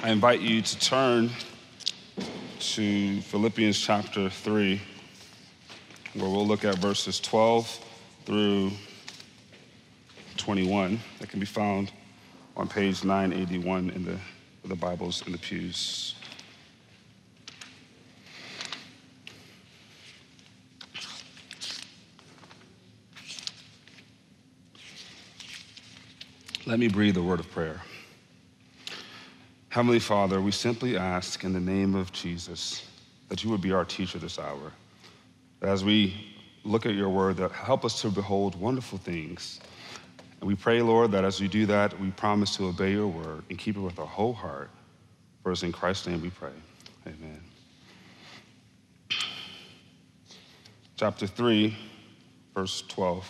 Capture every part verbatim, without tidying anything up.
I invite you to turn to Philippians chapter three, where we'll look at verses twelve through twenty-one. That can be found on page nine eighty-one in the, the Bibles in the pews. Let me breathe a word of prayer. Heavenly Father, we simply ask in the name of Jesus that you would be our teacher this hour. That as we look at your word, that help us to behold wonderful things. And we pray, Lord, that as we do that, we promise to obey your word and keep it with our whole heart. For it's in Christ's name we pray. Amen. Chapter three, verse twelve.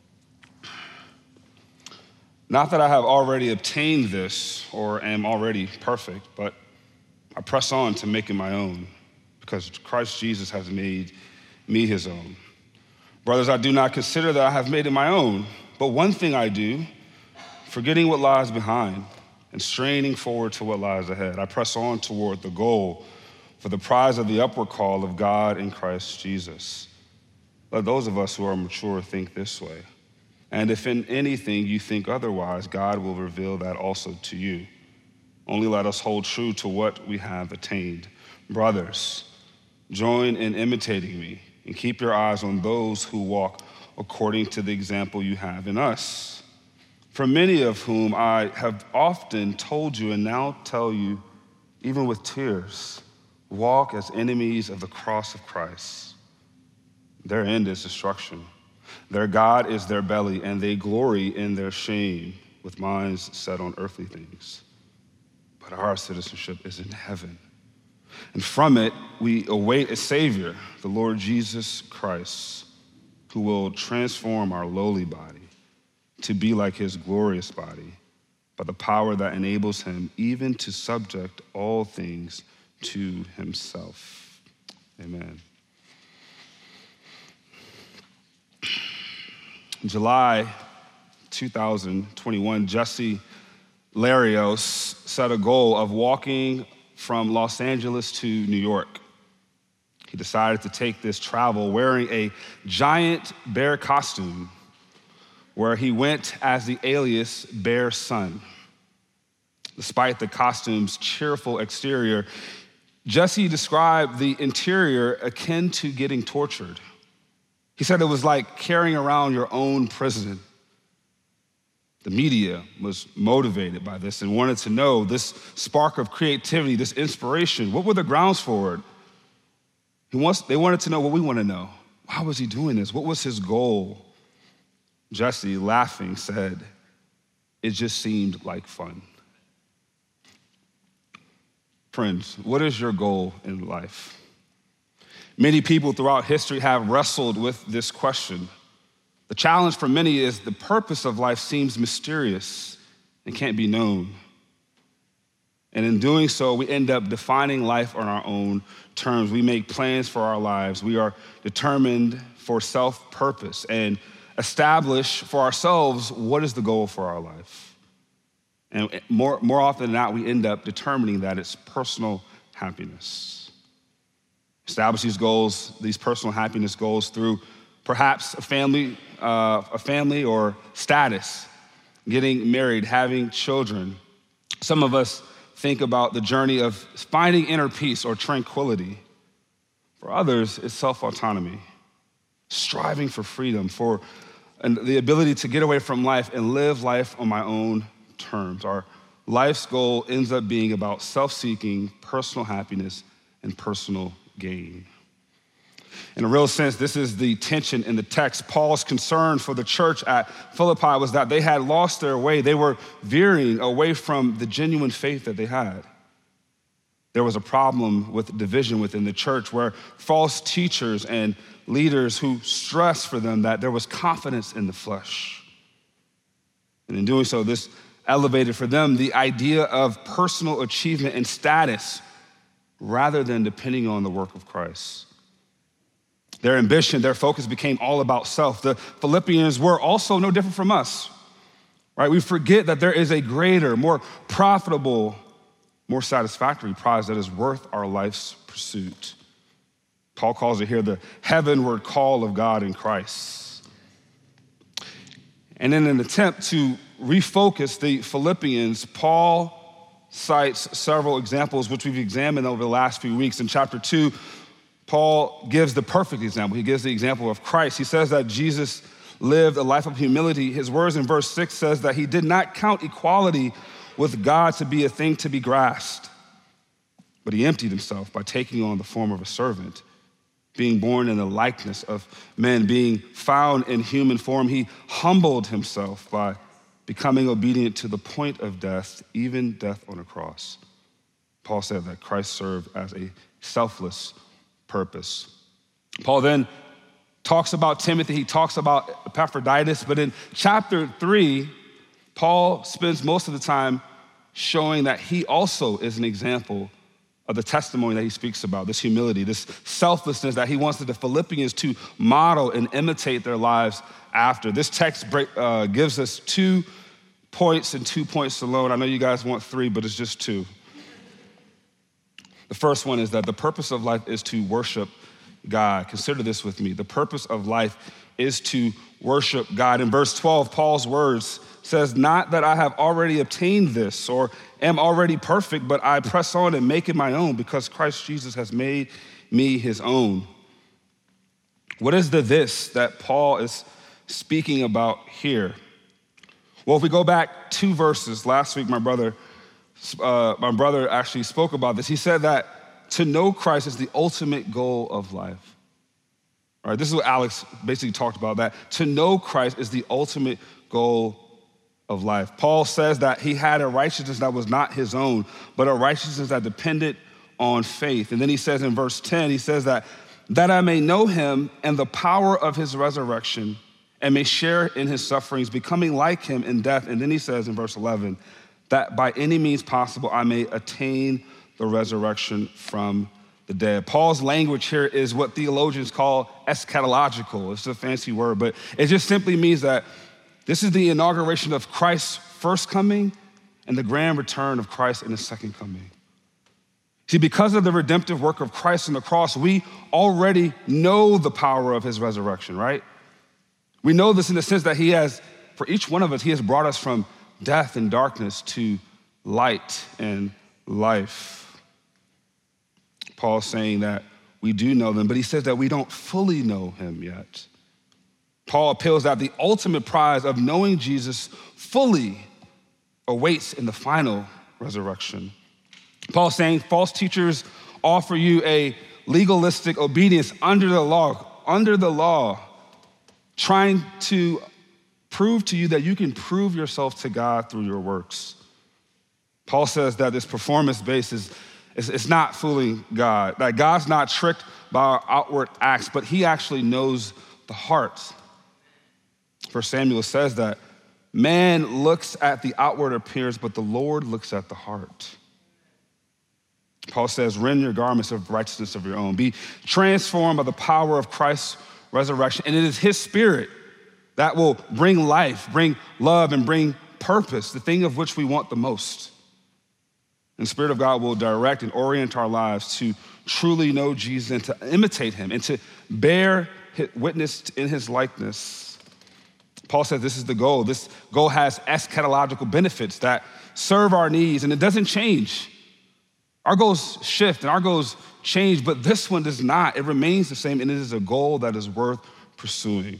Not that I have already obtained this or am already perfect, but I press on to make it my own because Christ Jesus has made me his own. Brothers, I do not consider that I have made it my own, but one thing I do, forgetting what lies behind and straining forward to what lies ahead, I press on toward the goal for the prize of the upward call of God in Christ Jesus. Let those of us who are mature think this way. And if in anything you think otherwise, God will reveal that also to you. Only let us hold true to what we have attained. Brothers, join in imitating me and keep your eyes on those who walk according to the example you have in us. For many of whom I have often told you and now tell you, even with tears, walk as enemies of the cross of Christ. Their end is destruction. Their God is their belly, and they glory in their shame with minds set on earthly things. But our citizenship is in heaven. And from it, we await a Savior, the Lord Jesus Christ, who will transform our lowly body to be like his glorious body by the power that enables him even to subject all things to himself. Amen. In July two thousand twenty-one, Jesse Larios set a goal of walking from Los Angeles to New York. He decided to take this travel wearing a giant bear costume where he went as the alias Bear Son. Despite the costume's cheerful exterior, Jesse described the interior akin to getting tortured. He said it was like carrying around your own prison. The media was motivated by this and wanted to know this spark of creativity, this inspiration. What were the grounds for it? He wants, they wanted to know what we want to know. Why was he doing this? What was his goal? Jesse, laughing, said, it just seemed like fun. Friends, what is your goal in life? Many people throughout history have wrestled with this question. The challenge for many is the purpose of life seems mysterious and can't be known. And in doing so, we end up defining life on our own terms. We make plans for our lives. We are determined for self-purpose and establish for ourselves what is the goal for our life. And more, more often than not, we end up determining that it's personal happiness. Establish these goals, these personal happiness goals through perhaps a family, uh, a family or status, getting married, having children. Some of us think about the journey of finding inner peace or tranquility. For others, it's self-autonomy, striving for freedom, for and the ability to get away from life and live life on my own terms. Our life's goal ends up being about self-seeking, personal happiness, and personal gain. In a real sense, this is the tension in the text. Paul's concern for the church at Philippi was that they had lost their way. They were veering away from the genuine faith that they had. There was a problem with division within the church where false teachers and leaders who stressed for them that there was confidence in the flesh. And in doing so, this elevated for them the idea of personal achievement and status rather than depending on the work of Christ. Their ambition, their focus became all about self. The Philippians were also no different from us, right? We forget that there is a greater, more profitable more satisfactory prize that is worth our life's pursuit. Paul calls it here the heavenward call of God in Christ. And in an attempt to refocus the Philippians, Paul cites several examples which we've examined over the last few weeks. In chapter two, Paul gives the perfect example. He gives the example of Christ. He says that Jesus lived a life of humility. His words in verse six says that he did not count equality with God to be a thing to be grasped, but he emptied himself by taking on the form of a servant, being born in the likeness of men, being found in human form. He humbled himself by becoming obedient to the point of death, even death on a cross. Paul said that Christ served as a selfless purpose. Paul then talks about Timothy, he talks about Epaphroditus, but in chapter three, Paul spends most of the time showing that he also is an example of the testimony that he speaks about, this humility, this selflessness that he wants the Philippians to model and imitate their lives after. This text break, uh, gives us two points and two points alone. I know you guys want three, but it's just two. The first one is that the purpose of life is to worship God. Consider this with me. The purpose of life is to worship God. In verse twelve, Paul's words says, not that I have already obtained this or am already perfect, but I press on and make it my own because Christ Jesus has made me his own. What is the this that Paul is speaking about here? Well, if we go back two verses, last week my brother, uh, my brother actually spoke about this. He said that to know Christ is the ultimate goal of life. All right, this is what Alex basically talked about, that to know Christ is the ultimate goal of life. Paul says that he had a righteousness that was not his own, but a righteousness that depended on faith. And then he says in verse ten, he says that, that I may know him and the power of his resurrection and may share in his sufferings, becoming like him in death. And then he says in verse eleven, that by any means possible I may attain the resurrection from the dead. Paul's language here is what theologians call eschatological. It's a fancy word, but it just simply means that this is the inauguration of Christ's first coming and the grand return of Christ in his second coming. See, because of the redemptive work of Christ on the cross, we already know the power of his resurrection, right? We know this in the sense that he has, for each one of us, he has brought us from death and darkness to light and life. Paul's saying that we do know them, but he says that we don't fully know him yet. Paul appeals that the ultimate prize of knowing Jesus fully awaits in the final resurrection. Paul's saying false teachers offer you a legalistic obedience under the law, under the law, trying to prove to you that you can prove yourself to God through your works. Paul says that this performance-based is, is, is not fooling God, that God's not tricked by our outward acts, but he actually knows the heart. First Samuel says that man looks at the outward appearance, but the Lord looks at the heart. Paul says, rend your garments of righteousness of your own. Be transformed by the power of Christ's resurrection. And it is his spirit that will bring life, bring love, and bring purpose, the thing of which we want the most. And the Spirit of God will direct and orient our lives to truly know Jesus and to imitate him and to bear witness in his likeness. Paul says this is the goal. This goal has eschatological benefits that serve our needs, and it doesn't change. Our goals shift and our goals change, but this one does not. It remains the same, and it is a goal that is worth pursuing.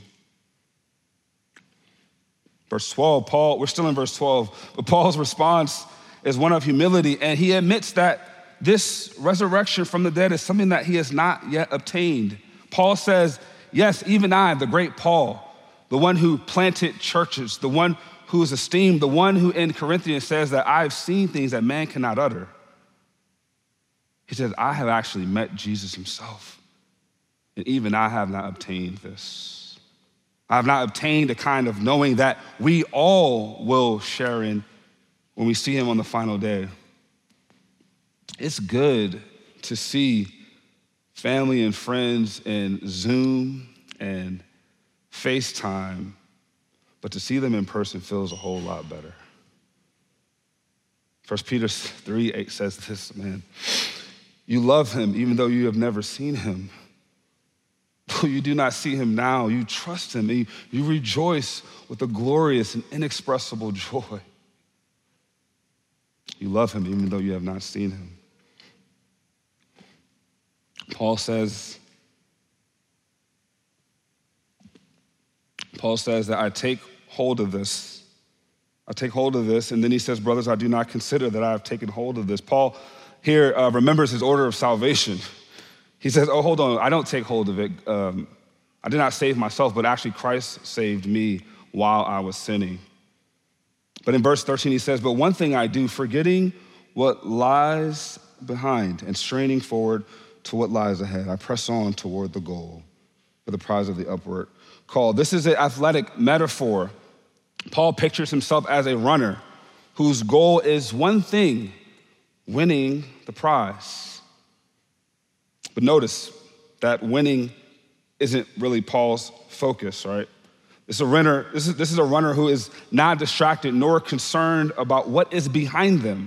Verse twelve, Paul, we're still in verse twelve, but Paul's response is one of humility, and he admits that this resurrection from the dead is something that he has not yet obtained. Paul says, yes, even I, the great Paul, the one who planted churches, the one who is esteemed, the one who in Corinthians says that I've seen things that man cannot utter. He says, I have actually met Jesus himself, and even I have not obtained this. I have not obtained a kind of knowing that we all will share in when we see him on the final day. It's good to see family and friends in Zoom and FaceTime, but to see them in person feels a whole lot better. First Peter three eight says this, man. You love him even though you have never seen him. Though you do not see him now, you trust him and you, you rejoice with a glorious and inexpressible joy. You love him even though you have not seen him. Paul says, Paul says that I take hold of this. I take hold of this. And then he says, brothers, I do not consider that I have taken hold of this. Paul here uh, remembers his order of salvation. He says, oh, hold on, I don't take hold of it. Um, I did not save myself, but actually Christ saved me while I was sinning. But in verse thirteen, he says, but one thing I do, forgetting what lies behind and straining forward to what lies ahead, I press on toward the goal for the prize of the upward call. This is an athletic metaphor. Paul pictures himself as a runner whose goal is one thing, winning the prize. But notice that winning isn't really Paul's focus, right? This is a runner, this is, this is a runner who is not distracted nor concerned about what is behind them.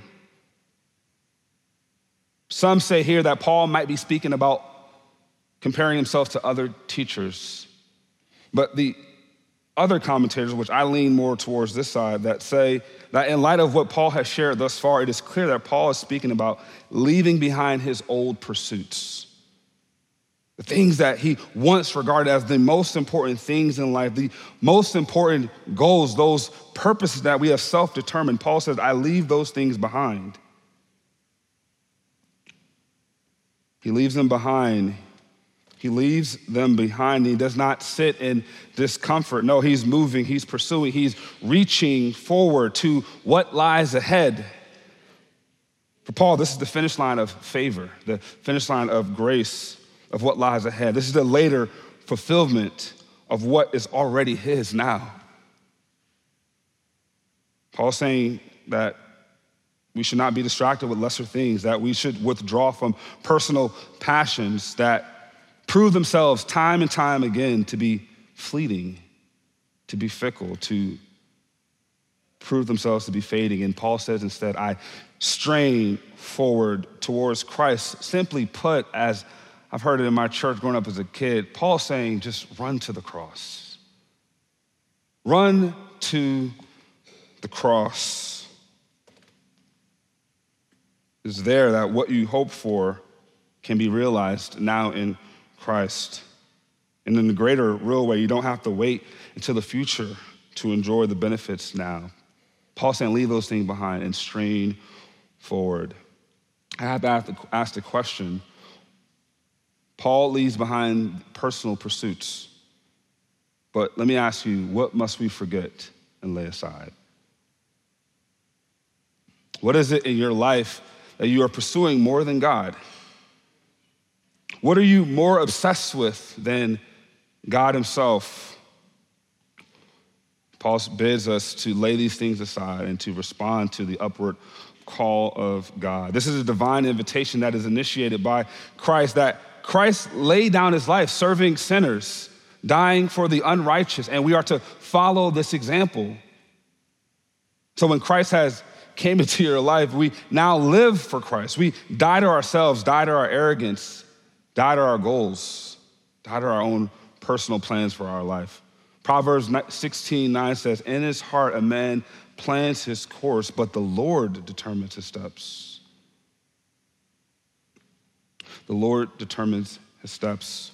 Some say here that Paul might be speaking about comparing himself to other teachers. But the other commentators, which I lean more towards this side, that say that in light of what Paul has shared thus far, it is clear that Paul is speaking about leaving behind his old pursuits. The things that he once regarded as the most important things in life, the most important goals, those purposes that we have self-determined. Paul says, I leave those things behind. He leaves them behind. He leaves them behind. He does not sit in discomfort. No, he's moving, he's pursuing, he's reaching forward to what lies ahead. For Paul, this is the finish line of favor, the finish line of grace, of what lies ahead. This is the later fulfillment of what is already his now. Paul's saying that we should not be distracted with lesser things, that we should withdraw from personal passions that prove themselves time and time again to be fleeting, to be fickle, to prove themselves to be fading. And Paul says instead, I strain forward towards Christ. Simply put, as I've heard it in my church growing up as a kid, Paul's saying, just run to the cross. Run to the cross. It's there that what you hope for can be realized now in Christ. And in the greater, real way, you don't have to wait until the future to enjoy the benefits now. Paul's saying, leave those things behind and strain forward. I have to ask the, ask the question, Paul leaves behind personal pursuits. But let me ask you, what must we forget and lay aside? What is it in your life that you are pursuing more than God? What are you more obsessed with than God himself? Paul bids us to lay these things aside and to respond to the upward call of God. This is a divine invitation that is initiated by Christ, that Christ laid down his life serving sinners, dying for the unrighteous, and we are to follow this example. So when Christ has came into your life, we now live for Christ. We die to ourselves, die to our arrogance, die to our goals, die to our own personal plans for our life. Proverbs sixteen nine says, in his heart a man plans his course, but the Lord determines his steps. The Lord determines his steps.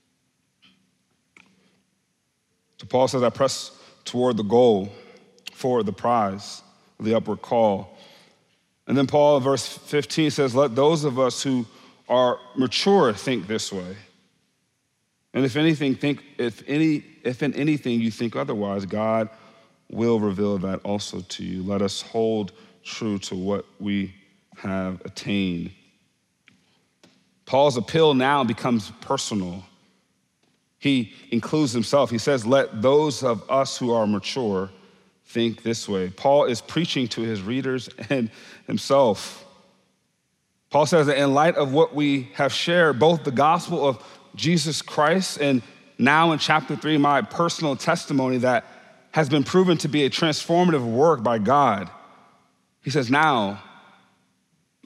So Paul says, I press toward the goal for the prize of the upward call. And then Paul, verse fifteen says, let those of us who are mature think this way. And if anything, think if any, if in anything you think otherwise, God will reveal that also to you. Let us hold true to what we have attained. Paul's appeal now becomes personal. He includes himself. He says, let those of us who are mature think this way. Paul is preaching to his readers and himself. Paul says that in light of what we have shared, both the gospel of Jesus Christ and now in chapter three, my personal testimony that has been proven to be a transformative work by God. He says, now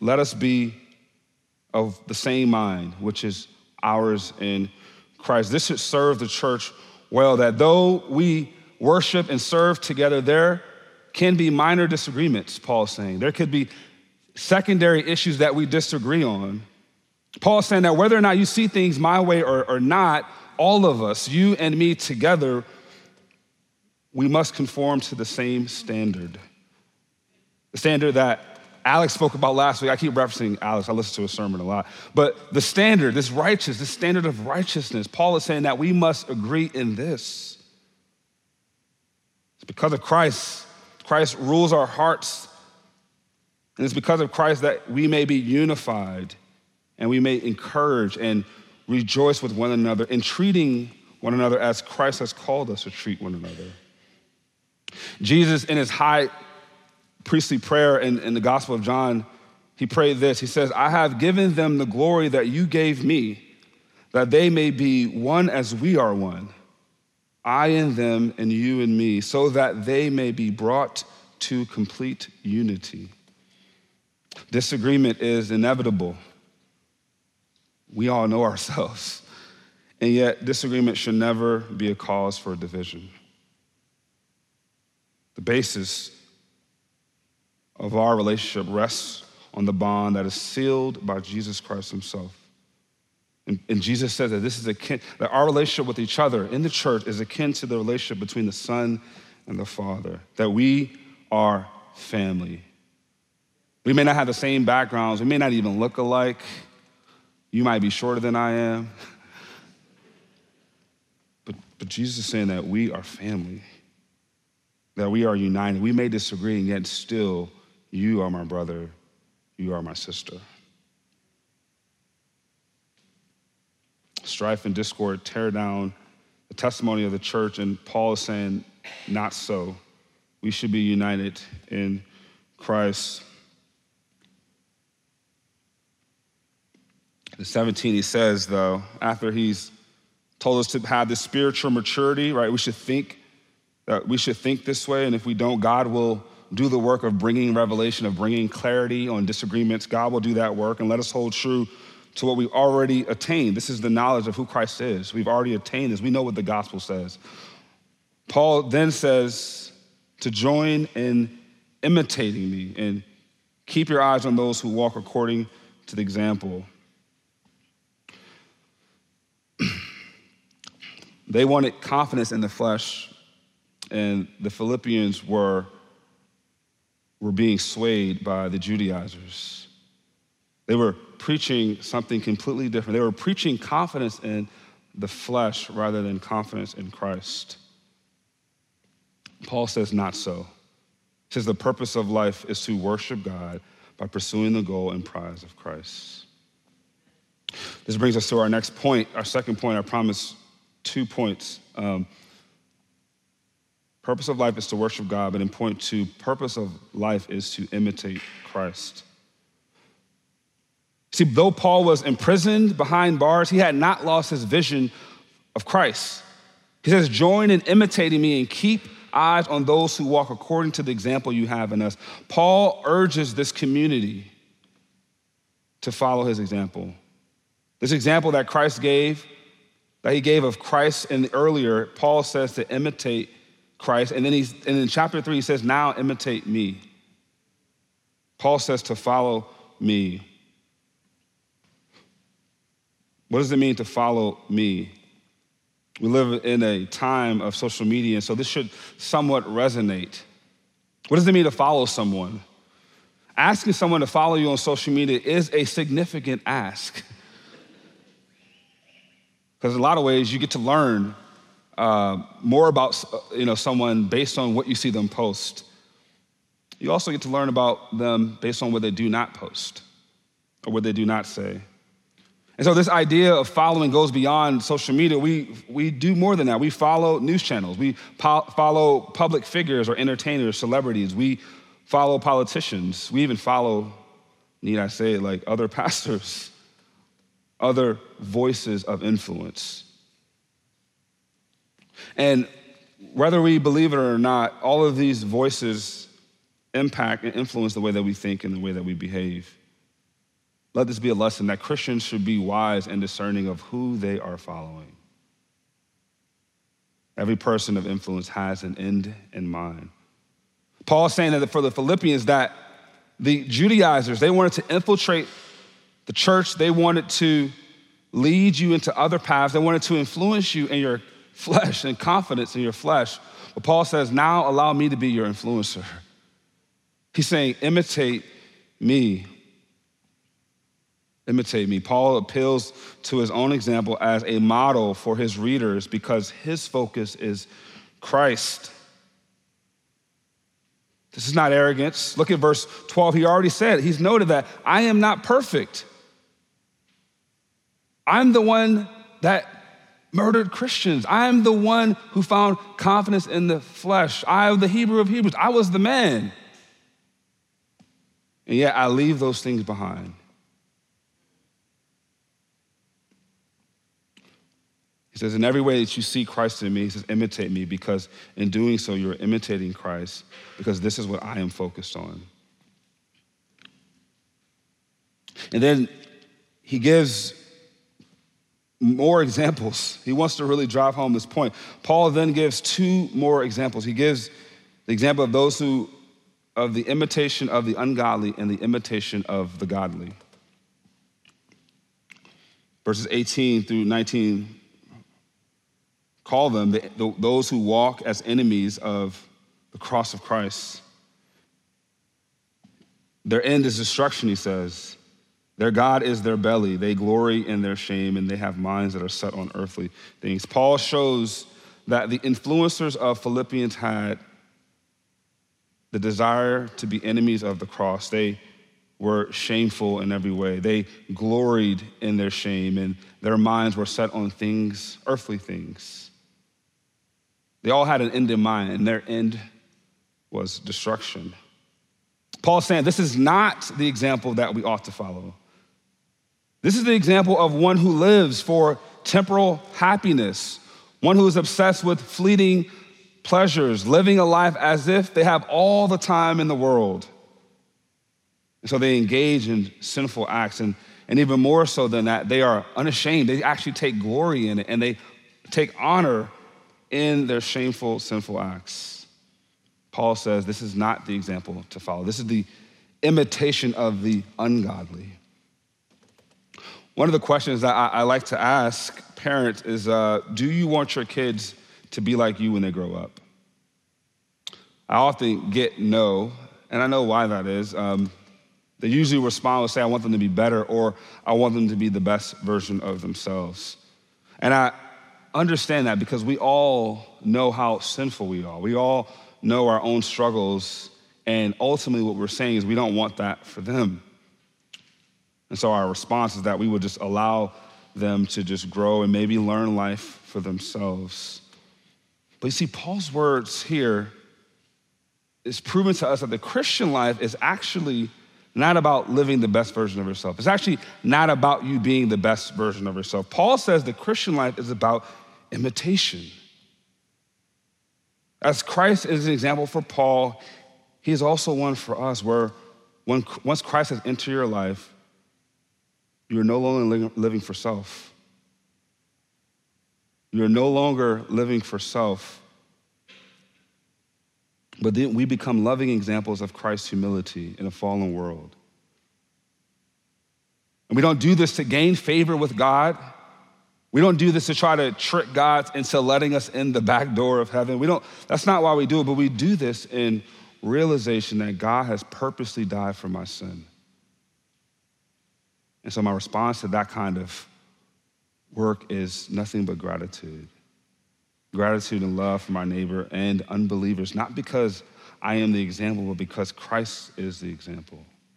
let us be of the same mind, which is ours in Christ. This should serve the church well, that though we worship and serve together, there can be minor disagreements, Paul's saying. There could be secondary issues that we disagree on. Paul's saying that whether or not you see things my way or, or not, all of us, you and me together, we must conform to the same standard. The standard that Alex spoke about last week. I keep referencing Alex. I listen to his sermon a lot. But the standard, this righteous, this standard of righteousness, Paul is saying that we must agree in this. It's because of Christ. Christ rules our hearts. And it's because of Christ that we may be unified and we may encourage and rejoice with one another in treating one another as Christ has called us to treat one another. Jesus, in his high priestly prayer in, in the Gospel of John, he prayed this. He says, I have given them the glory that you gave me, that they may be one as we are one, I in them and you in me, so that they may be brought to complete unity. Disagreement is inevitable. We all know ourselves. And yet, disagreement should never be a cause for division. The basis of our relationship rests on the bond that is sealed by Jesus Christ himself. And, and Jesus says that this is akin, that our relationship with each other in the church is akin to the relationship between the Son and the Father, that we are family. We may not have the same backgrounds. We may not even look alike. You might be shorter than I am. But, but Jesus is saying that we are family, that we are united. We may disagree, and yet still, you are my brother, you are my sister. Strife and discord tear down the testimony of the church, and Paul is saying, not so. We should be united in Christ. In seventeen, he says, though, after he's told us to have this spiritual maturity, right? We should think that we should think this way, and if we don't, God will do the work of bringing revelation, of bringing clarity on disagreements. God will do that work, and let us hold true to what we've already attained. This is the knowledge of who Christ is. We've already attained this. We know what the gospel says. Paul then says to join in imitating me and keep your eyes on those who walk according to the example. They wanted confidence in the flesh, and the Philippians were, were being swayed by the Judaizers. They were preaching something completely different. They were preaching confidence in the flesh rather than confidence in Christ. Paul says, not so. He says the purpose of life is to worship God by pursuing the goal and prize of Christ. This brings us to our next point, our second point. I promise two points. Um, purpose of life is to worship God, but in point two, purpose of life is to imitate Christ. See, though Paul was imprisoned behind bars, he had not lost his vision of Christ. He says, join in imitating me and keep eyes on those who walk according to the example you have in us. Paul urges this community to follow his example. This example that Christ gave, that he gave of Christ in the earlier, Paul says to imitate Christ. And then he's, and in chapter three, he says, now imitate me. Paul says to follow me. What does it mean to follow me? We live in a time of social media, and so this should somewhat resonate. What does it mean to follow someone? Asking someone to follow you on social media is a significant ask. Because in a lot of ways, you get to learn uh, more about you know, someone based on what you see them post. You also get to learn about them based on what they do not post or what they do not say. And so this idea of following goes beyond social media. We, we do more than that. We follow news channels. We po- follow public figures or entertainers, celebrities. We follow politicians. We even follow, need I say it, like other pastors, other voices of influence. And whether we believe it or not, all of these voices impact and influence the way that we think and the way that we behave. let this be a lesson that Christians should be wise and discerning of who they are following. Every person of influence has an end in mind. Paul is saying that for the Philippians, that the Judaizers, they wanted to infiltrate the church. They wanted to lead you into other paths. They wanted to influence you in your flesh and confidence in your flesh. But Paul says, now allow me to be your influencer. He's saying, imitate me. Imitate me. Paul appeals to his own example as a model for his readers because his focus is Christ. This is not arrogance. Look at verse twelve. He already said, he's noted that I am not perfect. I'm the one that murdered Christians. I'm the one who found confidence in the flesh. I am the Hebrew of Hebrews. I was the man. And yet I leave those things behind. He says, in every way that you see Christ in me, he says, imitate me, because in doing so, you're imitating Christ, because this is what I am focused on. And then he gives more examples. He wants to really drive home this point. Paul then gives two more examples. He gives the example of those who, of the imitation of the ungodly and the imitation of the godly. Verses eighteen through nineteen call them the, the, those who walk as enemies of the cross of Christ. Their end is destruction, he says. Their God is their belly. They glory in their shame, and they have minds that are set on earthly things. Paul shows that the influencers of Philippians had the desire to be enemies of the cross. They were shameful in every way. They gloried in their shame, and their minds were set on things, earthly things. They all had an end in mind, and their end was destruction. Paul's saying this is not the example that we ought to follow. This is the example of one who lives for temporal happiness, one who is obsessed with fleeting pleasures, living a life as if they have all the time in the world. And so they engage in sinful acts, and, and even more so than that, they are unashamed. They actually take glory in it, and they take honor in their shameful, sinful acts. Paul says this is not the example to follow. This is the imitation of the ungodly. One of the questions that I, I like to ask parents is, uh, do you want your kids to be like you when they grow up? I often get no, and I know why that is. Um, they usually respond with say, I want them to be better, or I want them to be the best version of themselves. And I understand that because we all know how sinful we are. We all know our own struggles, and ultimately what we're saying is we don't want that for them. And so our response is that we would just allow them to just grow and maybe learn life for themselves. But you see, Paul's words here is proving to us that the Christian life is actually not about living the best version of yourself. It's actually not about you being the best version of yourself. Paul says the Christian life is about imitation. As Christ is an example for Paul, he is also one for us, where when, once Christ has entered your life, you're no longer living for self. You're no longer living for self. But then we become loving examples of Christ's humility in a fallen world. And we don't do this to gain favor with God. We don't do this to try to trick God into letting us in the back door of heaven. We don't, that's not why we do it, but we do this in realization that God has purposely died for my sin. And so my response to that kind of work is nothing but gratitude. Gratitude and love for my neighbor and unbelievers, not because I am the example, but because Christ is the example.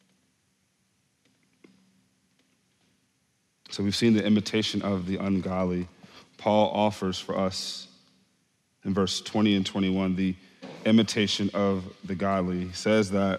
So we've seen the imitation of the ungodly. Paul offers for us in verse twenty and twenty-one the imitation of the godly. He says that,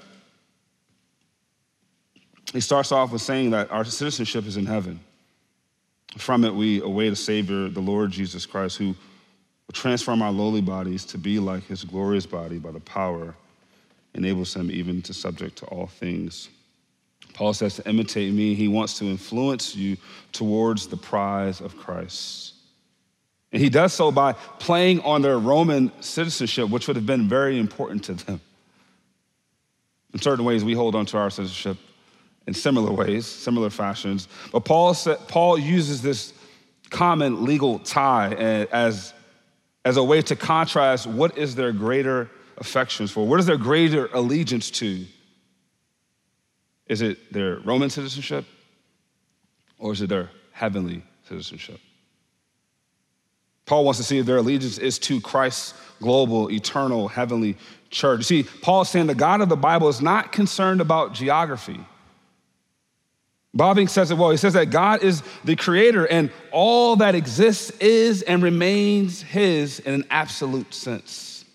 he starts off with saying that our citizenship is in heaven. From it, we await a Savior, the Lord Jesus Christ, who will transform our lowly bodies to be like his glorious body by the power enables him even to subject to all things. Paul says to imitate me. He wants to influence you towards the prize of Christ. And he does so by playing on their Roman citizenship, which would have been very important to them. In certain ways, we hold on to our citizenship in similar ways, similar fashions. But Paul said, Paul uses this common legal tie as, as a way to contrast what is their greater affections for, what is their greater allegiance to. Is it their Roman citizenship, or is it their heavenly citizenship? Paul wants to see if their allegiance is to Christ's global, eternal, heavenly church. You see, Paul's saying the God of the Bible is not concerned about geography. Bobbing says it well. He says that God is the creator and all that exists is and remains his in an absolute sense.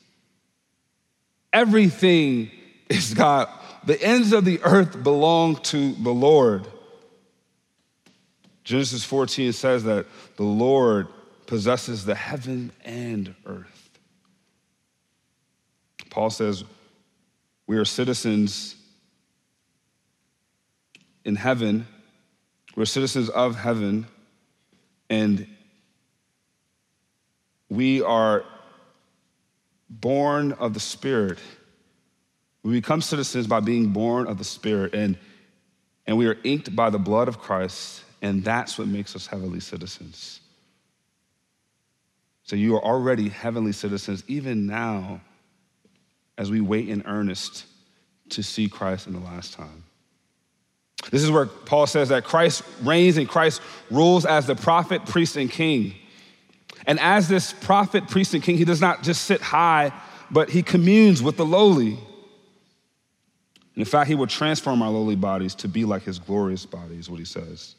Everything is God. The ends of the earth belong to the Lord. Genesis fourteen says that the Lord possesses the heaven and earth. Paul says we are citizens in heaven. We're citizens of heaven, and we are born of the Spirit. We become citizens by being born of the Spirit, and, and we are inked by the blood of Christ, and that's what makes us heavenly citizens. So you are already heavenly citizens, even now, as we wait in earnest to see Christ in the last time. This is where Paul says that Christ reigns and Christ rules as the prophet, priest, and king. And as this prophet, priest, and king, he does not just sit high, but he communes with the lowly. In fact, he will transform our lowly bodies to be like his glorious body, is what he says.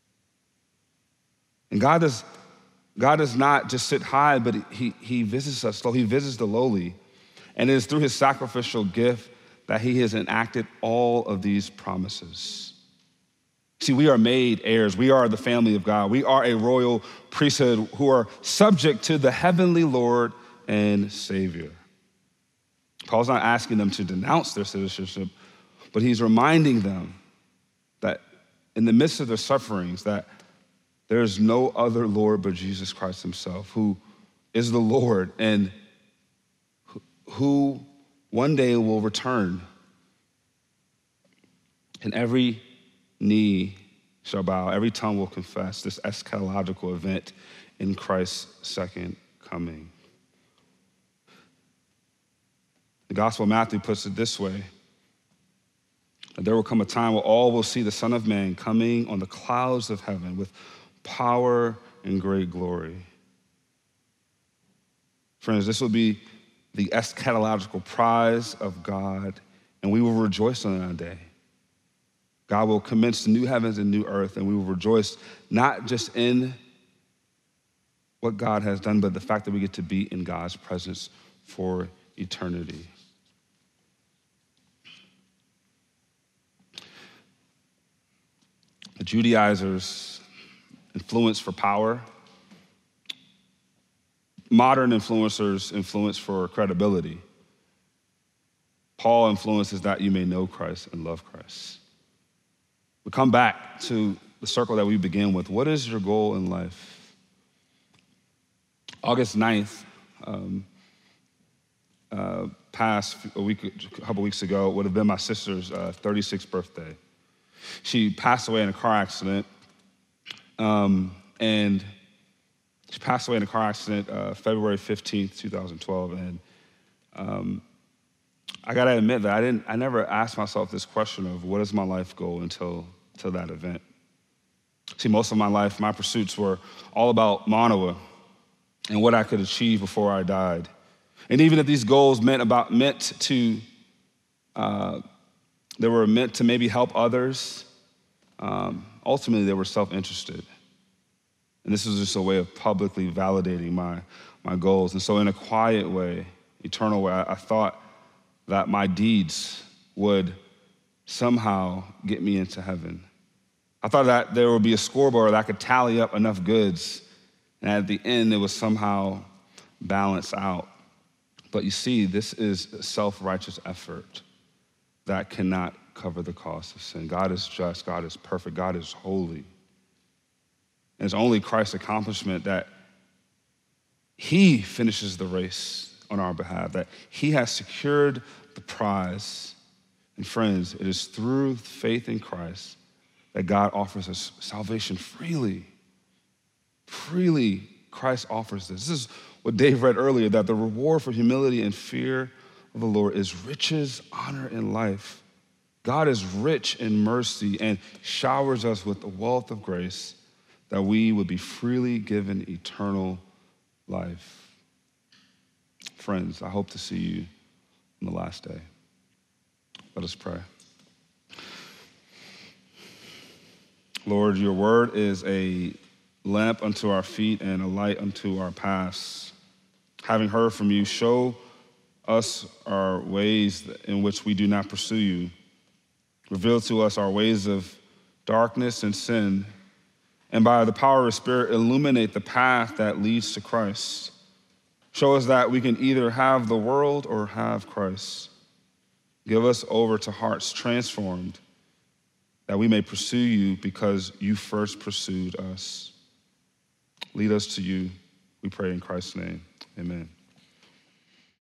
And God does, God does not just sit high, but he, he visits us low. He visits the lowly. And it is through his sacrificial gift that he has enacted all of these promises. See, we are made heirs. We are the family of God. We are a royal priesthood who are subject to the heavenly Lord and Savior. Paul's not asking them to denounce their citizenship, but he's reminding them that in the midst of their sufferings, that there is no other Lord but Jesus Christ himself, who is the Lord and who one day will return. And every knee shall bow, every tongue will confess this eschatological event in Christ's second coming. The Gospel of Matthew puts it this way: that there will come a time where all will see the Son of Man coming on the clouds of heaven with power and great glory. Friends, this will be the eschatological prize of God, and we will rejoice on that day. God will commence the new heavens and new earth, and we will rejoice not just in what God has done, but the fact that we get to be in God's presence for eternity. The Judaizers' influence for power, modern influencers' influence for credibility. Paul influences that you may know Christ and love Christ. We come back to the circle that we begin with. What is your goal in life? August ninth, um, uh, past a week, a couple weeks ago, would have been my sister's uh, thirty-sixth birthday. She passed away in a car accident, um, and she passed away in a car accident uh, February fifteenth, twenty twelve, and um, I gotta admit that I didn't. I never asked myself this question of what is my life goal until, until that event. See, most of my life, my pursuits were all about Manoah and what I could achieve before I died. And even if these goals meant about meant to, uh, they were meant to maybe help others, um, ultimately they were self-interested. And this was just a way of publicly validating my, my goals. And so in a quiet way, eternal way, I, I thought that my deeds would somehow get me into heaven. I thought that there would be a scoreboard that I could tally up enough goods, and at the end it would somehow balance out. But you see, this is a self-righteous effort that cannot cover the cost of sin. God is just, God is perfect, God is holy. And it's only Christ's accomplishment that he finishes the race on our behalf, that he has secured the prize. And friends, it is through faith in Christ that God offers us salvation freely. Freely, Christ offers this. This is what Dave read earlier, that the reward for humility and fear of the Lord is riches, honor, and life. God is rich in mercy and showers us with the wealth of grace that we would be freely given eternal life. Friends, I hope to see you on the last day. Let us pray. Lord, your word is a lamp unto our feet and a light unto our paths. Having heard from you, show us our ways in which we do not pursue you. Reveal to us our ways of darkness and sin, and by the power of the Spirit, illuminate the path that leads to Christ. Show us that we can either have the world or have Christ. Give us over to hearts transformed, that we may pursue you because you first pursued us. Lead us to you, we pray in Christ's name. Amen.